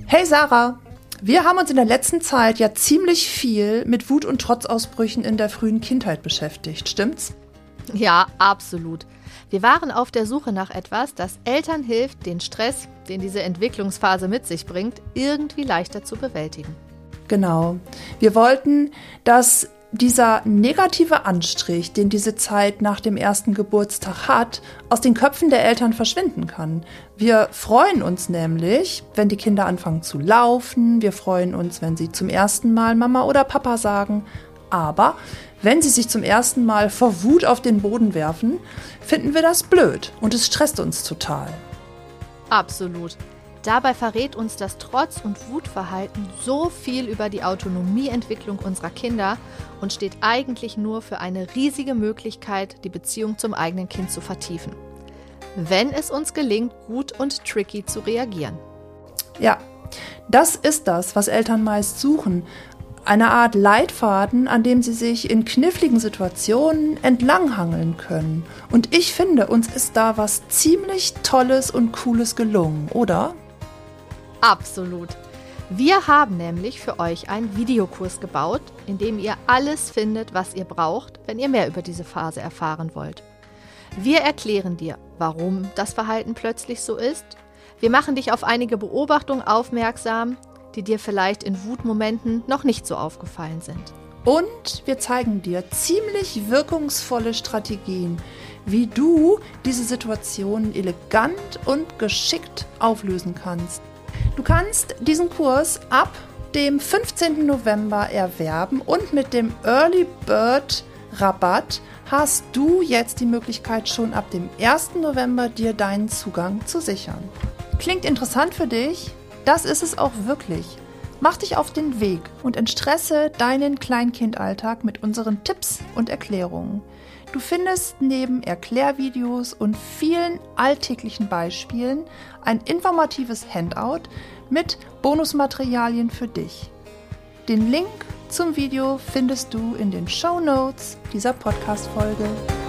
Hey Sarah, wir haben uns in der letzten Zeit ja ziemlich viel mit Wut- und Trotzausbrüchen in der frühen Kindheit beschäftigt, stimmt's? Ja, absolut. Wir waren auf der Suche nach etwas, das Eltern hilft, den Stress, den diese Entwicklungsphase mit sich bringt, irgendwie leichter zu bewältigen. Genau. Wir wollten, dass dieser negative Anstrich, den diese Zeit nach dem ersten Geburtstag hat, aus den Köpfen der Eltern verschwinden kann. Wir freuen uns nämlich, wenn die Kinder anfangen zu laufen. Wir freuen uns, wenn sie zum ersten Mal Mama oder Papa sagen. Aber wenn sie sich zum ersten Mal vor Wut auf den Boden werfen, finden wir das blöd und es stresst uns total. Absolut. Dabei verrät uns das Trotz- und Wutverhalten so viel über die Autonomieentwicklung unserer Kinder und steht eigentlich nur für eine riesige Möglichkeit, die Beziehung zum eigenen Kind zu vertiefen. Wenn es uns gelingt, gut und tricky zu reagieren. Ja, das ist das, was Eltern meist suchen. Eine Art Leitfaden, an dem sie sich in kniffligen Situationen entlanghangeln können. Und ich finde, uns ist da was ziemlich Tolles und Cooles gelungen, oder? Absolut. Wir haben nämlich für euch einen Videokurs gebaut, in dem ihr alles findet, was ihr braucht, wenn ihr mehr über diese Phase erfahren wollt. Wir erklären dir, warum das Verhalten plötzlich so ist. Wir machen dich auf einige Beobachtungen aufmerksam, die dir vielleicht in Wutmomenten noch nicht so aufgefallen sind. Und wir zeigen dir ziemlich wirkungsvolle Strategien, wie du diese Situationen elegant und geschickt auflösen kannst. Du kannst diesen Kurs ab dem 15. November erwerben und mit dem Early Bird Rabatt hast du jetzt die Möglichkeit, schon ab dem 1. November dir deinen Zugang zu sichern. Klingt interessant für dich? Das ist es auch wirklich. Mach dich auf den Weg und entstresse deinen Kleinkindalltag mit unseren Tipps und Erklärungen. Du findest neben Erklärvideos und vielen alltäglichen Beispielen ein informatives Handout mit Bonusmaterialien für dich. Den Link zum Video findest du in den Shownotes dieser Podcast-Folge.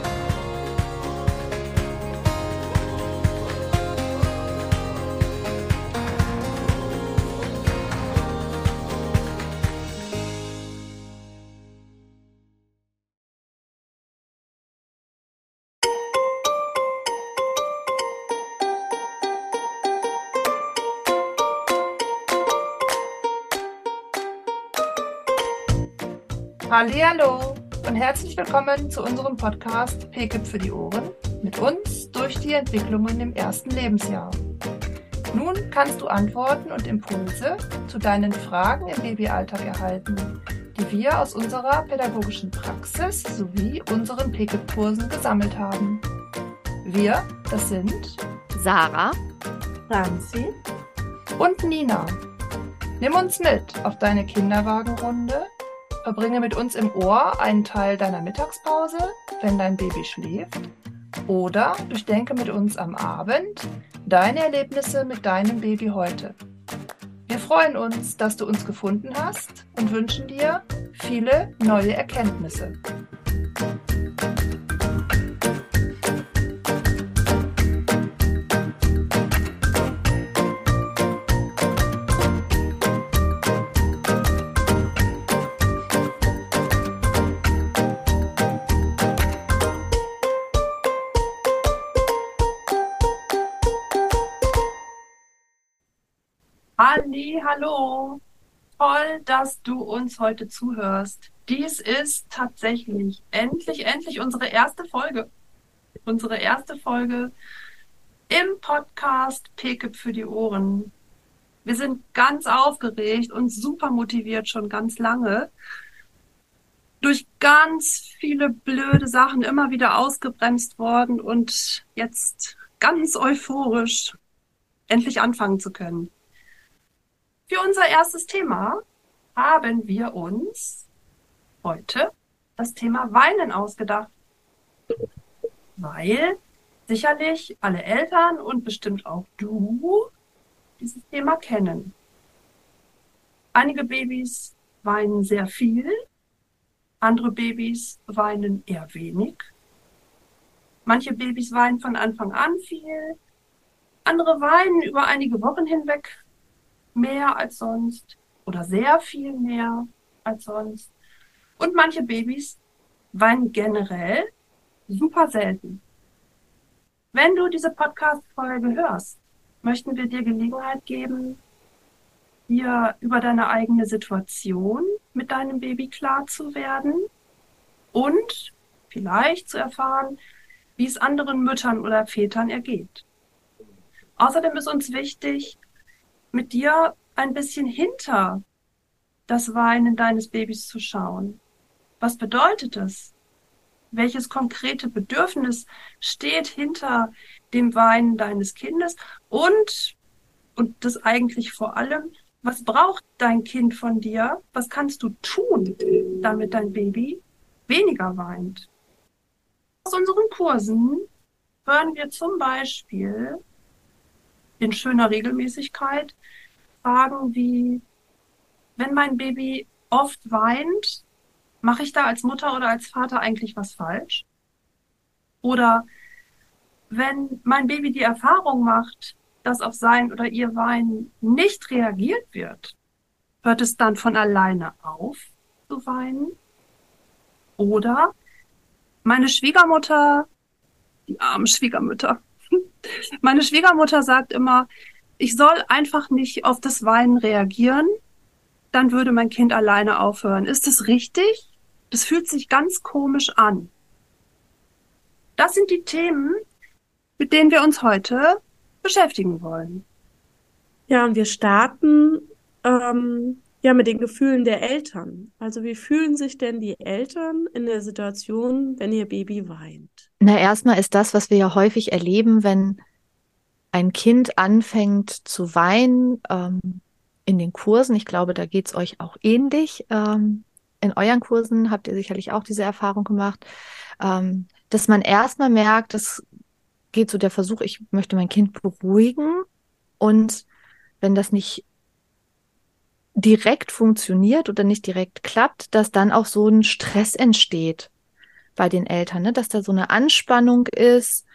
Hallihallo und herzlich willkommen zu unserem Podcast PKIP für die Ohren, mit uns durch die Entwicklungen im ersten Lebensjahr. Nun kannst du Antworten und Impulse zu deinen Fragen im Babyalltag erhalten, die wir aus unserer pädagogischen Praxis sowie unseren PKIP-Kursen gesammelt haben. Wir, das sind Sarah, Franzi und Nina. Nimm uns mit auf deine Kinderwagenrunde. Verbringe mit uns im Ohr einen Teil deiner Mittagspause, wenn dein Baby schläft. Oder durchdenke mit uns am Abend deine Erlebnisse mit deinem Baby heute. Wir freuen uns, dass du uns gefunden hast und wünschen dir viele neue Erkenntnisse. Hallo, toll, dass du uns heute zuhörst. Dies ist tatsächlich endlich unsere erste Folge. Unsere erste Folge im Podcast PKIP für die Ohren. Wir sind ganz aufgeregt und super motiviert schon ganz lange. Durch ganz viele blöde Sachen immer wieder ausgebremst worden und jetzt ganz euphorisch endlich anfangen zu können. Für unser erstes Thema haben wir uns heute das Thema Weinen ausgedacht, weil sicherlich alle Eltern und bestimmt auch du dieses Thema kennen. Einige Babys weinen sehr viel, andere Babys weinen eher wenig. Manche Babys weinen von Anfang an viel, andere weinen über einige Wochen hinweg. mehr als sonst oder sehr viel mehr als sonst. Und manche Babys weinen generell super selten. Wenn du diese Podcast-Folge hörst, möchten wir dir Gelegenheit geben, dir über deine eigene Situation mit deinem Baby klar zu werden und vielleicht zu erfahren, wie es anderen Müttern oder Vätern ergeht. Außerdem ist uns wichtig, mit dir ein bisschen hinter das Weinen deines Babys zu schauen. Was bedeutet es? Welches konkrete Bedürfnis steht hinter dem Weinen deines Kindes? Und das eigentlich vor allem, was braucht dein Kind von dir? Was kannst du tun, damit dein Baby weniger weint? Aus unseren Kursen hören wir zum Beispiel in schöner Regelmäßigkeit Fragen wie, wenn mein Baby oft weint, mache ich da als Mutter oder als Vater eigentlich was falsch? Oder wenn mein Baby die Erfahrung macht, dass auf sein oder ihr Weinen nicht reagiert wird, hört es dann von alleine auf zu weinen? Oder meine Schwiegermutter, die armen Schwiegermütter, meine Schwiegermutter sagt immer, ich soll einfach nicht auf das Weinen reagieren, dann würde mein Kind alleine aufhören. Ist das richtig? Das fühlt sich ganz komisch an. Das sind die Themen, mit denen wir uns heute beschäftigen wollen. Ja, und wir starten ja mit den Gefühlen der Eltern. Also wie fühlen sich denn die Eltern in der Situation, wenn ihr Baby weint? Na, erstmal ist das, was wir ja häufig erleben, wenn ein Kind anfängt zu weinen, in den Kursen, ich glaube, da geht's euch auch ähnlich. In euren Kursen habt ihr sicherlich auch diese Erfahrung gemacht, dass man erstmal merkt, das geht so der Versuch, ich möchte mein Kind beruhigen, und wenn das nicht direkt funktioniert oder nicht direkt klappt, dass dann auch so ein Stress entsteht bei den Eltern, ne? Dass da so eine Anspannung ist,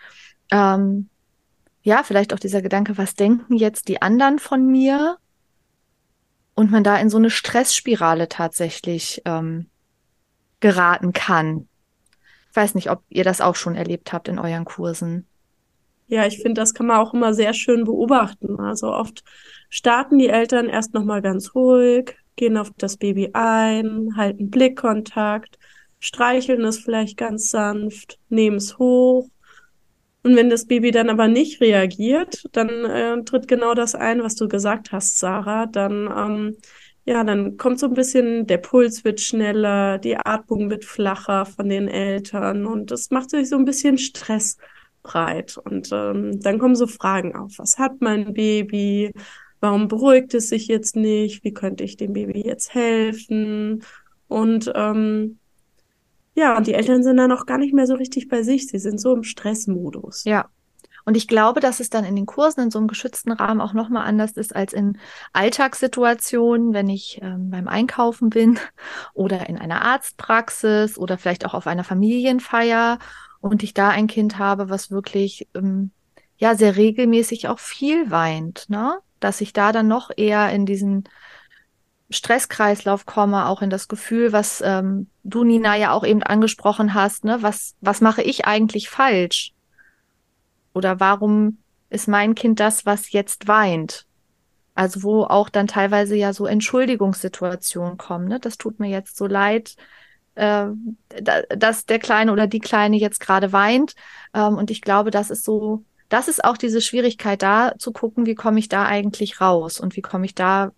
ja, vielleicht auch dieser Gedanke, was denken jetzt die anderen von mir? Und man da in so eine Stressspirale tatsächlich geraten kann. Ich weiß nicht, ob ihr das auch schon erlebt habt in euren Kursen. Ja, ich finde, das kann man auch immer sehr schön beobachten. Also oft starten die Eltern erst nochmal ganz ruhig, gehen auf das Baby ein, halten Blickkontakt, streicheln es vielleicht ganz sanft, nehmen es hoch. Und wenn das Baby dann aber nicht reagiert, dann tritt genau das ein, was du gesagt hast, Sarah. Dann kommt so ein bisschen, der Puls wird schneller, die Atmung wird flacher von den Eltern und das macht sich so ein bisschen Stress breit. Und dann kommen so Fragen auf. Was hat mein Baby? Warum beruhigt es sich jetzt nicht? Wie könnte ich dem Baby jetzt helfen? Und und die Eltern sind dann auch gar nicht mehr so richtig bei sich. Sie sind so im Stressmodus. Ja. Und ich glaube, dass es dann in den Kursen in so einem geschützten Rahmen auch nochmal anders ist als in Alltagssituationen, wenn ich beim Einkaufen bin oder in einer Arztpraxis oder vielleicht auch auf einer Familienfeier und ich da ein Kind habe, was wirklich sehr regelmäßig auch viel weint, ne? Dass ich da dann noch eher in diesen Stresskreislauf komme, auch in das Gefühl, was du, Nina, ja auch eben angesprochen hast, ne? Was mache ich eigentlich falsch? Oder warum ist mein Kind das, was jetzt weint? Also wo auch dann teilweise ja so Entschuldigungssituationen kommen, ne? Das tut mir jetzt so leid, dass der Kleine oder die Kleine jetzt gerade weint. Und ich glaube, das ist auch diese Schwierigkeit, da zu gucken, wie komme ich da eigentlich raus und wie komme ich da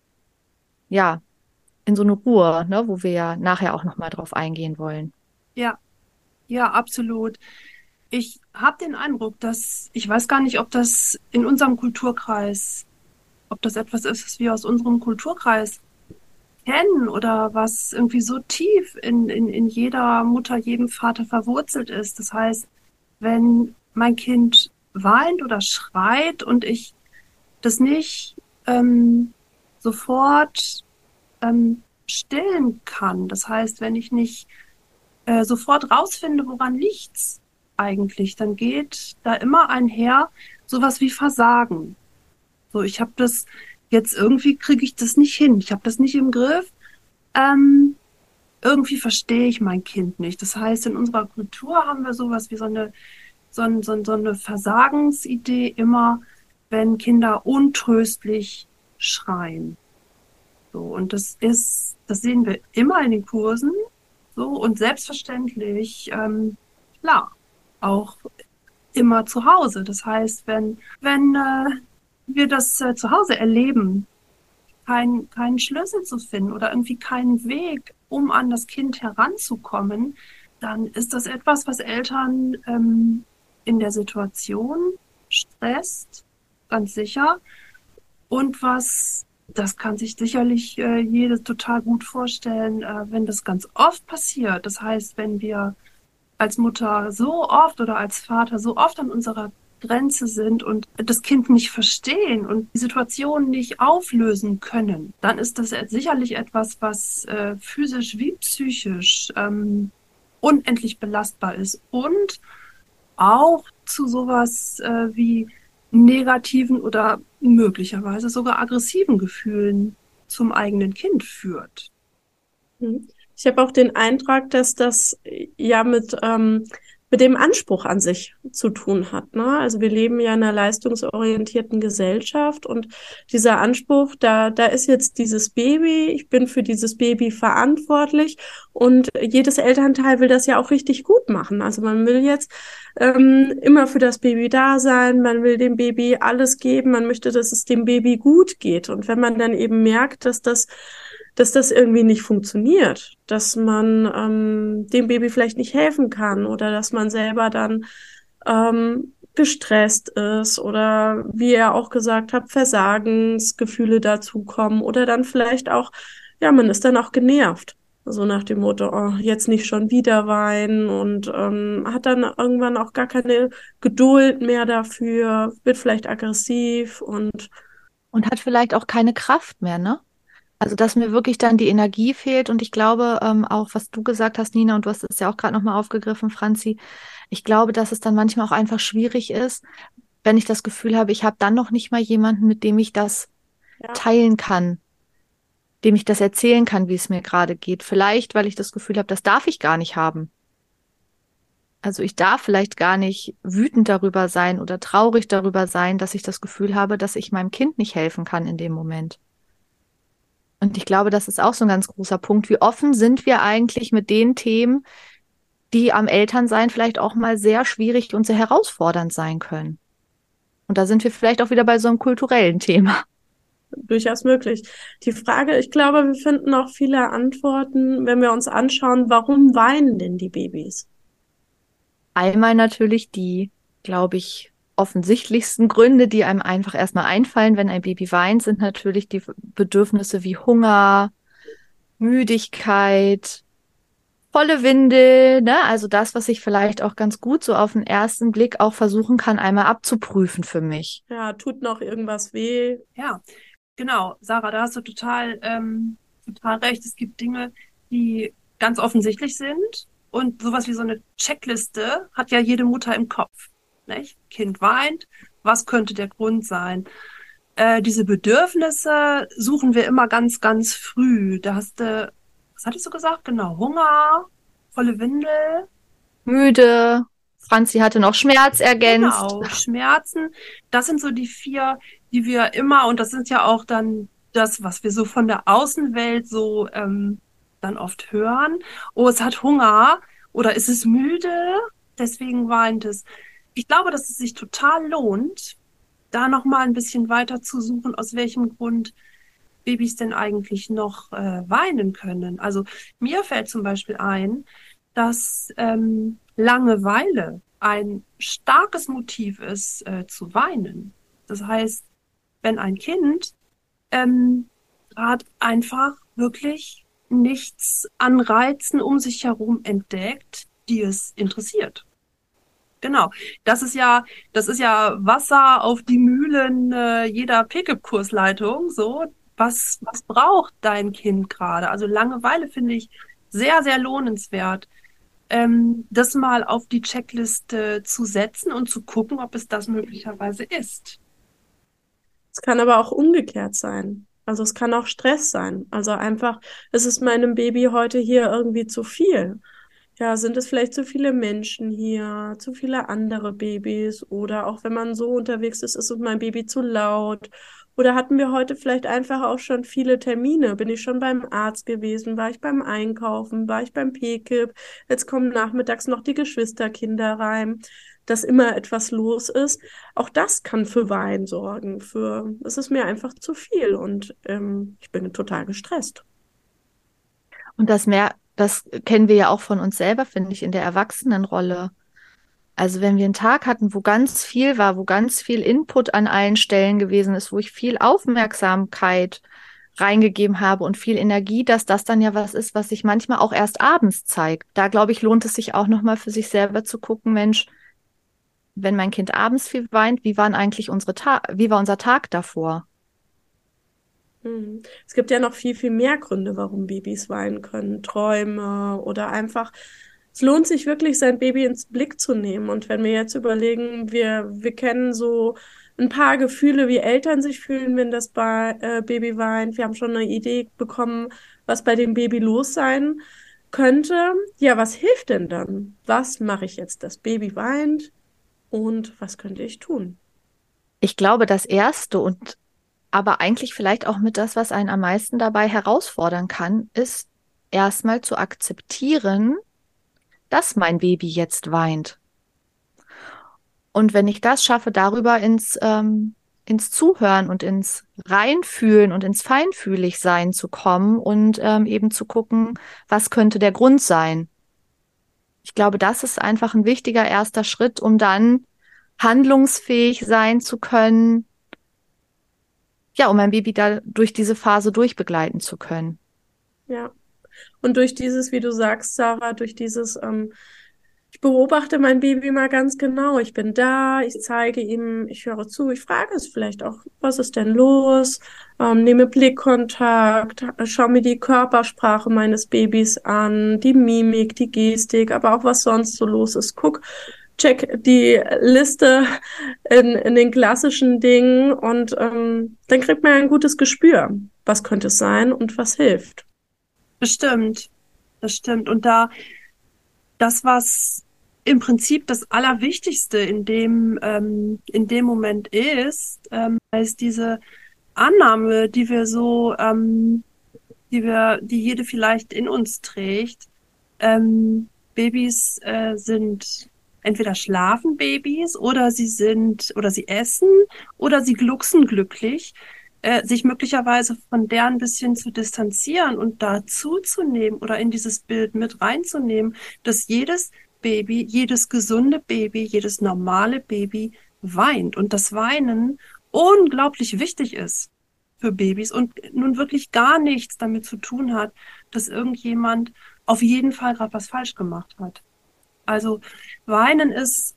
in so eine Ruhe, ne, wo wir ja nachher auch nochmal drauf eingehen wollen. Ja, ja, absolut. Ich habe den Eindruck, ich weiß gar nicht, ob das in unserem Kulturkreis, ob das etwas ist, was wir aus unserem Kulturkreis kennen oder was irgendwie so tief in jeder Mutter, jedem Vater verwurzelt ist. Das heißt, wenn mein Kind weint oder schreit und ich das nicht sofort stillen kann. Das heißt, wenn ich nicht sofort rausfinde, woran liegt's eigentlich, dann geht da immer einher sowas wie Versagen. So, ich habe das jetzt irgendwie kriege ich das nicht hin. Ich habe das nicht im Griff. Irgendwie verstehe ich mein Kind nicht. Das heißt, in unserer Kultur haben wir sowas wie so eine Versagensidee immer, wenn Kinder untröstlich schreien. So, und das sehen wir immer in den Kursen. So, und selbstverständlich, klar, auch immer zu Hause. Das heißt, wenn wir das zu Hause erleben, keinen Schlüssel zu finden oder irgendwie keinen Weg, um an das Kind heranzukommen, dann ist das etwas, was Eltern in der Situation stresst, ganz sicher. Und das kann sich sicherlich jede total gut vorstellen, wenn das ganz oft passiert. Das heißt, wenn wir als Mutter so oft oder als Vater so oft an unserer Grenze sind und das Kind nicht verstehen und die Situation nicht auflösen können, dann ist das sicherlich etwas, was physisch wie psychisch unendlich belastbar ist und auch zu sowas wie negativen oder möglicherweise sogar aggressiven Gefühlen zum eigenen Kind führt. Ich habe auch den Eindruck, dass das ja mit dem Anspruch an sich zu tun hat, ne? Also wir leben ja in einer leistungsorientierten Gesellschaft und dieser Anspruch, da ist jetzt dieses Baby, ich bin für dieses Baby verantwortlich und jedes Elternteil will das ja auch richtig gut machen. Also man will jetzt immer für das Baby da sein, man will dem Baby alles geben, man möchte, dass es dem Baby gut geht. Und wenn man dann eben merkt, dass das irgendwie nicht funktioniert, dass man dem Baby vielleicht nicht helfen kann oder dass man selber dann gestresst ist oder, wie ihr auch gesagt habt, Versagensgefühle dazukommen oder dann vielleicht auch, ja, man ist dann auch genervt. So nach dem Motto, oh, jetzt nicht schon wieder weinen und hat dann irgendwann auch gar keine Geduld mehr dafür, wird vielleicht aggressiv und hat vielleicht auch keine Kraft mehr, ne? Also, dass mir wirklich dann die Energie fehlt und ich glaube, auch was du gesagt hast, Nina, und du hast es ja auch gerade nochmal aufgegriffen, Franzi, ich glaube, dass es dann manchmal auch einfach schwierig ist, wenn ich das Gefühl habe, ich habe dann noch nicht mal jemanden, mit dem ich das teilen kann, dem ich das erzählen kann, wie es mir gerade geht. Vielleicht, weil ich das Gefühl habe, das darf ich gar nicht haben. Also ich darf vielleicht gar nicht wütend darüber sein oder traurig darüber sein, dass ich das Gefühl habe, dass ich meinem Kind nicht helfen kann in dem Moment. Und ich glaube, das ist auch so ein ganz großer Punkt. Wie offen sind wir eigentlich mit den Themen, die am Elternsein vielleicht auch mal sehr schwierig und sehr herausfordernd sein können? Und da sind wir vielleicht auch wieder bei so einem kulturellen Thema. durchaus möglich. Die Frage, ich glaube, wir finden auch viele Antworten, wenn wir uns anschauen, warum weinen denn die Babys? Einmal natürlich die, glaube ich, offensichtlichsten Gründe, die einem einfach erstmal einfallen, wenn ein Baby weint, sind natürlich die Bedürfnisse wie Hunger, Müdigkeit, volle Windel, ne? Also das, was ich vielleicht auch ganz gut so auf den ersten Blick auch versuchen kann, einmal abzuprüfen für mich. Ja, tut noch irgendwas weh? Ja, genau. Sarah, da hast du total recht. Es gibt Dinge, die ganz offensichtlich sind. Und sowas wie so eine Checkliste hat ja jede Mutter im Kopf. Nicht? Kind weint, was könnte der Grund sein? Diese Bedürfnisse suchen wir immer ganz, ganz früh. Da hast du, was hattest du gesagt? Genau, Hunger, volle Windel. Müde, Franzi hatte noch Schmerz ergänzt. Genau, Schmerzen. Das sind so die 4, die wir immer, und das sind ja auch dann das, was wir so von der Außenwelt so dann oft hören. Oh, es hat Hunger oder ist es müde, deswegen weint es. Ich glaube, dass es sich total lohnt, da nochmal ein bisschen weiter zu suchen, aus welchem Grund Babys denn eigentlich noch weinen können. Also mir fällt zum Beispiel ein, dass Langeweile ein starkes Motiv ist, zu weinen. Das heißt, wenn ein Kind gerade einfach wirklich nichts an Reizen um sich herum entdeckt, die es interessiert. Genau. Das ist ja Wasser auf die Mühlen jeder Pick-up-Kursleitung. So, was braucht dein Kind gerade? Also Langeweile finde ich sehr, sehr lohnenswert, das mal auf die Checkliste zu setzen und zu gucken, ob es das möglicherweise ist. Es kann aber auch umgekehrt sein. Also es kann auch Stress sein. Also einfach, es ist meinem Baby heute hier irgendwie zu viel. Ja, sind es vielleicht zu viele Menschen hier, zu viele andere Babys oder auch wenn man so unterwegs ist es mein Baby zu laut? Oder hatten wir heute vielleicht einfach auch schon viele Termine? Bin ich schon beim Arzt gewesen? War ich beim Einkaufen? War ich beim PKIP? Jetzt kommen nachmittags noch die Geschwisterkinder rein, dass immer etwas los ist. Auch das kann für Wein sorgen. Es ist mir einfach zu viel und ich bin total gestresst. Und das kennen wir ja auch von uns selber, finde ich, in der Erwachsenenrolle. Also wenn wir einen Tag hatten, wo ganz viel war, wo ganz viel Input an allen Stellen gewesen ist, wo ich viel Aufmerksamkeit reingegeben habe und viel Energie, dass das dann ja was ist, was sich manchmal auch erst abends zeigt. Da, glaube ich, lohnt es sich auch nochmal für sich selber zu gucken, Mensch, wenn mein Kind abends viel weint, wie war unser Tag davor? Es gibt ja noch viel, viel mehr Gründe, warum Babys weinen können. Träume oder einfach, es lohnt sich wirklich, sein Baby ins Blick zu nehmen. Und wenn wir jetzt überlegen, wir kennen so ein paar Gefühle, wie Eltern sich fühlen, wenn das Baby weint. Wir haben schon eine Idee bekommen, was bei dem Baby los sein könnte. Ja, was hilft denn dann? Was mache ich jetzt? Das Baby weint und was könnte ich tun? Ich glaube, das Erste und aber eigentlich vielleicht auch mit das, was einen am meisten dabei herausfordern kann, ist erstmal zu akzeptieren, dass mein Baby jetzt weint. Und wenn ich das schaffe, darüber ins Zuhören und ins Reinfühlen und ins Feinfühligsein zu kommen und eben zu gucken, was könnte der Grund sein. Ich glaube, das ist einfach ein wichtiger erster Schritt, um dann handlungsfähig sein zu können, ja, um mein Baby da durch diese Phase durchbegleiten zu können. Ja. Und durch dieses, wie du sagst, Sarah, durch dieses, ich beobachte mein Baby mal ganz genau. Ich bin da, ich zeige ihm, ich höre zu, ich frage es vielleicht auch, was ist denn los? Nehme Blickkontakt, schaue mir die Körpersprache meines Babys an, die Mimik, die Gestik, aber auch was sonst so los ist. Check die Liste in den klassischen Dingen und dann kriegt man ein gutes Gespür, was könnte es sein und was hilft. Das stimmt. Und das, was im Prinzip das Allerwichtigste in dem Moment ist diese Annahme, die wir so, die jede vielleicht in uns trägt. Babys sind entweder schlafen Babys oder sie essen oder sie glucksen glücklich. Sich möglicherweise von der ein bisschen zu distanzieren und dazu zu nehmen oder in dieses Bild mit reinzunehmen, dass jedes Baby, jedes gesunde Baby, jedes normale Baby weint und das Weinen unglaublich wichtig ist für Babys und nun wirklich gar nichts damit zu tun hat, dass irgendjemand auf jeden Fall gerade was falsch gemacht hat. Also Weinen ist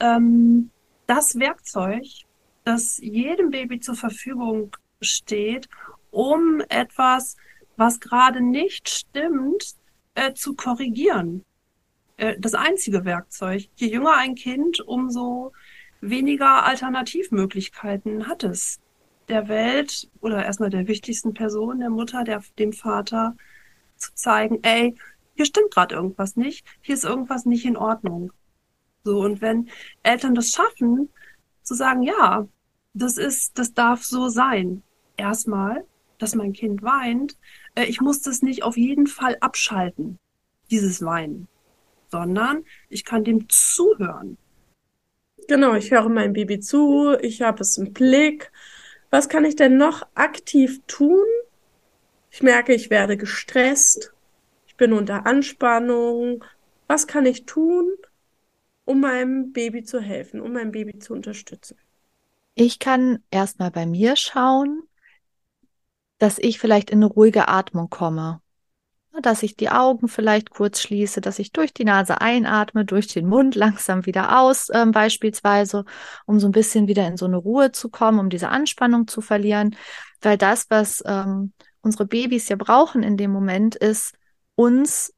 das Werkzeug, das jedem Baby zur Verfügung steht, um etwas, was gerade nicht stimmt, zu korrigieren. Das einzige Werkzeug. Je jünger ein Kind, umso weniger Alternativmöglichkeiten hat es, der Welt oder erstmal der wichtigsten Person, der Mutter, dem Vater, zu zeigen, ey, hier stimmt gerade irgendwas nicht, hier ist irgendwas nicht in Ordnung. So, und wenn Eltern das schaffen, zu sagen, ja, das darf so sein. Erstmal, dass mein Kind weint, ich muss das nicht auf jeden Fall abschalten, dieses Weinen, sondern ich kann dem zuhören. Genau, ich höre meinem Baby zu, ich habe es im Blick. Was kann ich denn noch aktiv tun? Ich merke, ich werde gestresst, ich bin unter Anspannung. Was kann ich tun, um meinem Baby zu helfen, um mein Baby zu unterstützen? Ich kann erstmal bei mir schauen, dass ich vielleicht in eine ruhige Atmung komme. Dass ich die Augen vielleicht kurz schließe, dass ich durch die Nase einatme, durch den Mund langsam wieder aus, beispielsweise, um so ein bisschen wieder in so eine Ruhe zu kommen, um diese Anspannung zu verlieren. Weil das, was unsere Babys ja brauchen in dem Moment, ist uns,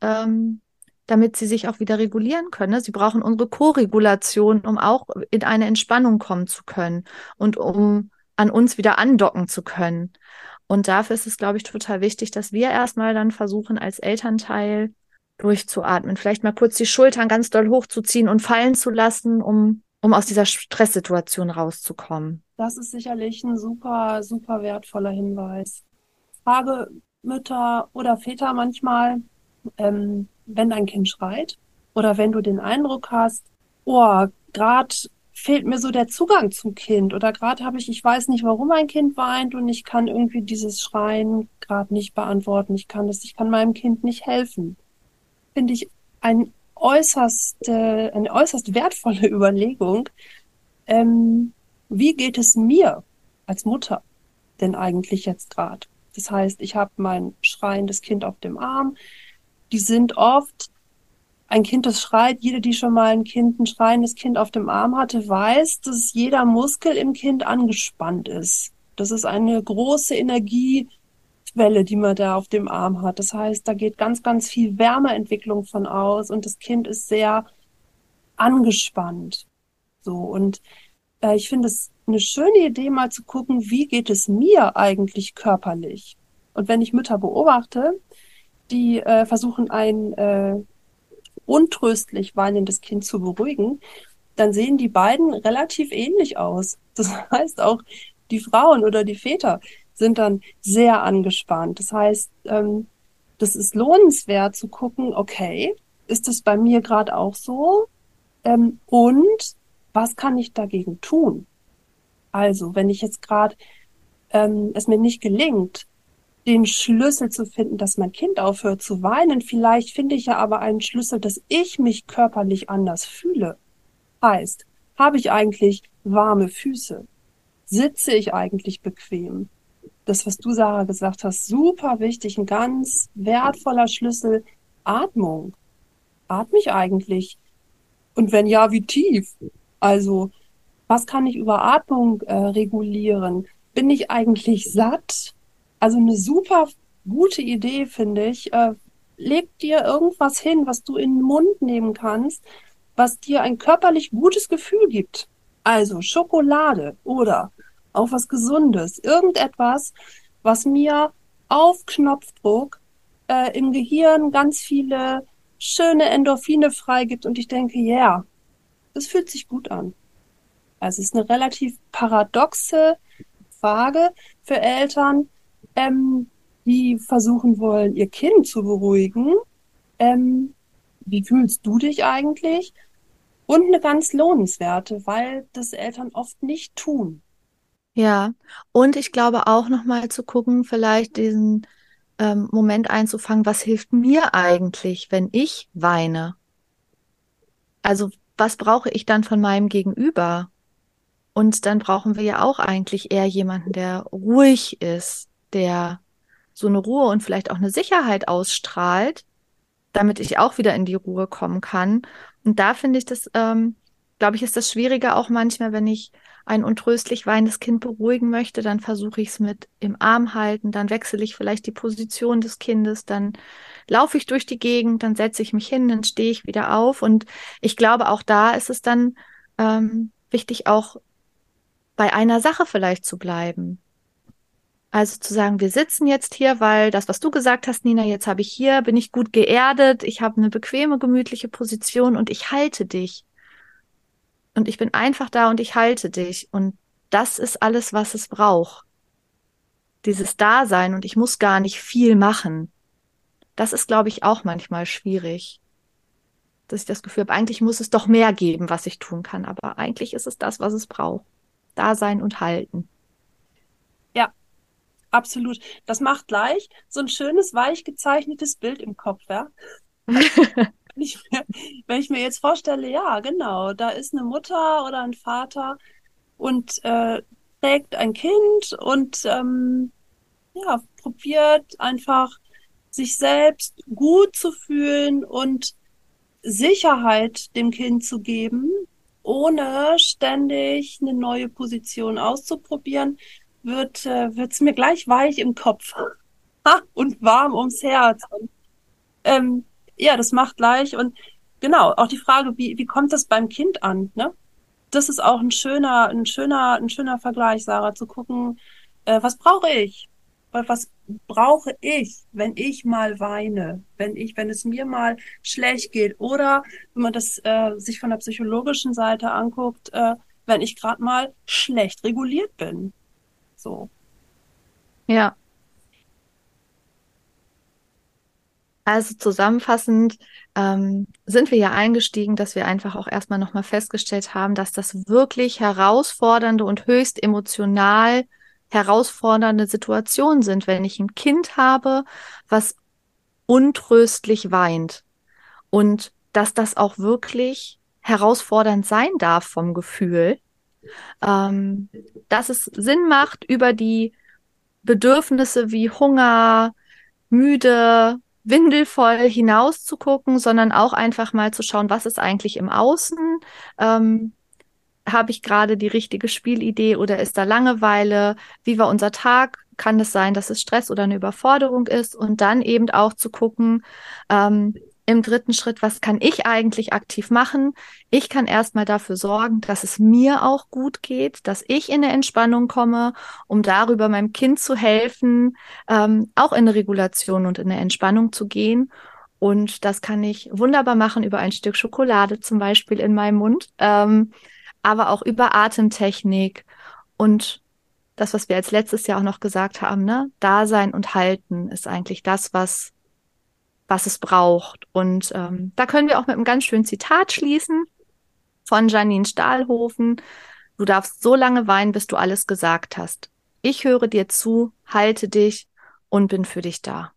damit sie sich auch wieder regulieren können. Ne? Sie brauchen unsere Koregulation, um auch in eine Entspannung kommen zu können und um an uns wieder andocken zu können. Und dafür ist es, glaube ich, total wichtig, dass wir erstmal dann versuchen, als Elternteil durchzuatmen, vielleicht mal kurz die Schultern ganz doll hochzuziehen und fallen zu lassen, um aus dieser Stresssituation rauszukommen. Das ist sicherlich ein super, super wertvoller Hinweis. Frage Mütter oder Väter manchmal, wenn dein Kind schreit oder wenn du den Eindruck hast, oh, gerade fehlt mir so der Zugang zum Kind oder gerade ich weiß nicht, warum mein Kind weint und ich kann irgendwie dieses Schreien gerade nicht beantworten. Ich kann meinem Kind nicht helfen. Finde ich eine äußerst wertvolle Überlegung. Wie geht es mir als Mutter denn eigentlich jetzt gerade? Das heißt, ich habe mein schreiendes Kind auf dem Arm. Die sind oft ein Kind, das schreit. Jede, die schon mal ein schreiendes Kind auf dem Arm hatte, weiß, dass jeder Muskel im Kind angespannt ist. Das ist eine große Energiequelle, die man da auf dem Arm hat. Das heißt, da geht ganz, ganz viel Wärmeentwicklung von aus und das Kind ist sehr angespannt. So, und ich finde es eine schöne Idee, mal zu gucken, wie geht es mir eigentlich körperlich? Und wenn ich Mütter beobachte, die versuchen, ein untröstlich weinendes Kind zu beruhigen, dann sehen die beiden relativ ähnlich aus. Das heißt, auch die Frauen oder die Väter sind dann sehr angespannt. Das heißt, das ist lohnenswert zu gucken, okay, ist es bei mir gerade auch so? Und was kann ich dagegen tun? Also, wenn ich jetzt gerade es mir nicht gelingt, den Schlüssel zu finden, dass mein Kind aufhört zu weinen, vielleicht finde ich ja aber einen Schlüssel, dass ich mich körperlich anders fühle. Heißt, habe ich eigentlich warme Füße? Sitze ich eigentlich bequem? Das, was du, Sarah, gesagt hast, super wichtig, ein ganz wertvoller Schlüssel. Atmung. Atme ich eigentlich? Und wenn ja, wie tief? Also, was kann ich über Atmung regulieren? Bin ich eigentlich satt? Also eine super gute Idee, finde ich. Leg dir irgendwas hin, was du in den Mund nehmen kannst, was dir ein körperlich gutes Gefühl gibt. Also Schokolade oder auch was Gesundes. Irgendetwas, was mir auf Knopfdruck im Gehirn ganz viele schöne Endorphine freigibt und ich denke, ja, yeah, das fühlt sich gut an. Also es ist eine relativ paradoxe Frage für Eltern, die versuchen wollen, ihr Kind zu beruhigen. Wie fühlst du dich eigentlich? Und eine ganz lohnenswerte, weil das Eltern oft nicht tun. Ja, und ich glaube auch nochmal zu gucken, vielleicht diesen Moment einzufangen, was hilft mir eigentlich, wenn ich weine? Also was brauche ich dann von meinem Gegenüber? Und dann brauchen wir ja auch eigentlich eher jemanden, der ruhig ist, der so eine Ruhe und vielleicht auch eine Sicherheit ausstrahlt, damit ich auch wieder in die Ruhe kommen kann. Und da finde ich das, glaube ich, ist das Schwierige auch manchmal, wenn ich ein untröstlich weinendes Kind beruhigen möchte, dann versuche ich es mit im Arm halten, dann wechsle ich vielleicht die Position des Kindes, dann laufe ich durch die Gegend, dann setze ich mich hin, dann stehe ich wieder auf. Und ich glaube, auch da ist es dann wichtig, auch bei einer Sache vielleicht zu bleiben. Also zu sagen, wir sitzen jetzt hier, weil das, was du gesagt hast, Nina, jetzt bin ich gut geerdet, ich habe eine bequeme, gemütliche Position und ich halte dich. Und ich bin einfach da und ich halte dich. Und das ist alles, was es braucht. Dieses Dasein und ich muss gar nicht viel machen. Das ist, glaube ich, auch manchmal schwierig. Dass ich das Gefühl habe, eigentlich muss es doch mehr geben, was ich tun kann. Aber eigentlich ist es das, was es braucht. Dasein und halten. Ja, absolut. Das macht gleich so ein schönes, weich gezeichnetes Bild im Kopf, ja. Wenn ich mir jetzt vorstelle, ja, genau, da ist eine Mutter oder ein Vater und trägt ein Kind und ja, probiert einfach sich selbst gut zu fühlen und Sicherheit dem Kind zu geben, ohne ständig eine neue Position auszuprobieren, wird's mir gleich weich im Kopf und warm ums Herz. Und, ja, das macht gleich. Und genau, auch die Frage, wie kommt das beim Kind an, ne? das ist auch ein schöner Vergleich, Sarah, zu gucken, was brauche ich? Was brauche ich, wenn ich mal weine, wenn es mir mal schlecht geht? Oder wenn man das sich von der psychologischen Seite anguckt, wenn ich gerade mal schlecht reguliert bin. So. Ja, also zusammenfassend sind wir ja eingestiegen, dass wir einfach auch erstmal nochmal festgestellt haben, dass das wirklich herausfordernde und höchst emotional herausfordernde Situationen sind, wenn ich ein Kind habe, was untröstlich weint. Und dass das auch wirklich herausfordernd sein darf vom Gefühl, ähm, dass es Sinn macht, über die Bedürfnisse wie Hunger, müde, windelvoll hinaus zu gucken, sondern auch einfach mal zu schauen, was ist eigentlich im Außen? Ähm, Habe ich gerade die richtige Spielidee oder ist da Langeweile? Wie war unser Tag? Kann es sein, dass es Stress oder eine Überforderung ist? Und dann eben auch zu gucken, im dritten Schritt, was kann ich eigentlich aktiv machen? Ich kann erstmal dafür sorgen, dass es mir auch gut geht, dass ich in eine Entspannung komme, um darüber meinem Kind zu helfen, auch in eine Regulation und in eine Entspannung zu gehen. Und das kann ich wunderbar machen über ein Stück Schokolade zum Beispiel in meinem Mund. Aber auch über Atemtechnik und das, was wir als letztes Jahr auch noch gesagt haben, ne? Dasein und Halten ist eigentlich das, was es braucht. Und da können wir auch mit einem ganz schönen Zitat schließen von Janine Stahlhofen. Du darfst so lange weinen, bis du alles gesagt hast. Ich höre dir zu, halte dich und bin für dich da.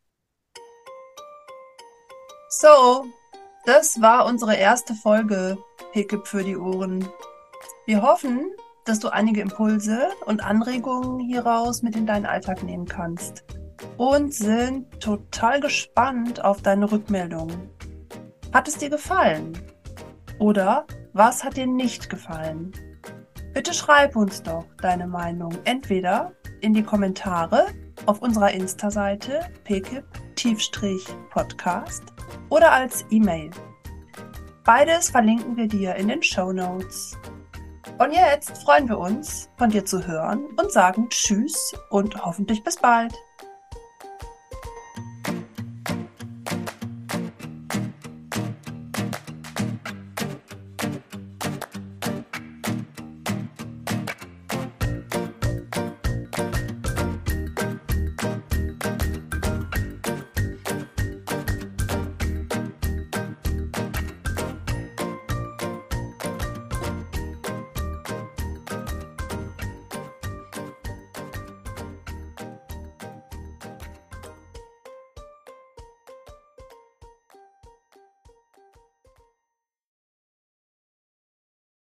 So, das war unsere erste Folge Pickup für die Ohren. Wir hoffen, dass du einige Impulse und Anregungen hieraus mit in deinen Alltag nehmen kannst und sind total gespannt auf deine Rückmeldungen. Hat es dir gefallen? Oder was hat dir nicht gefallen? Bitte schreib uns doch deine Meinung entweder in die Kommentare auf unserer Insta-Seite pkip-podcast oder als E-Mail. Beides verlinken wir dir in den Shownotes. Und jetzt freuen wir uns, von dir zu hören und sagen Tschüss und hoffentlich bis bald.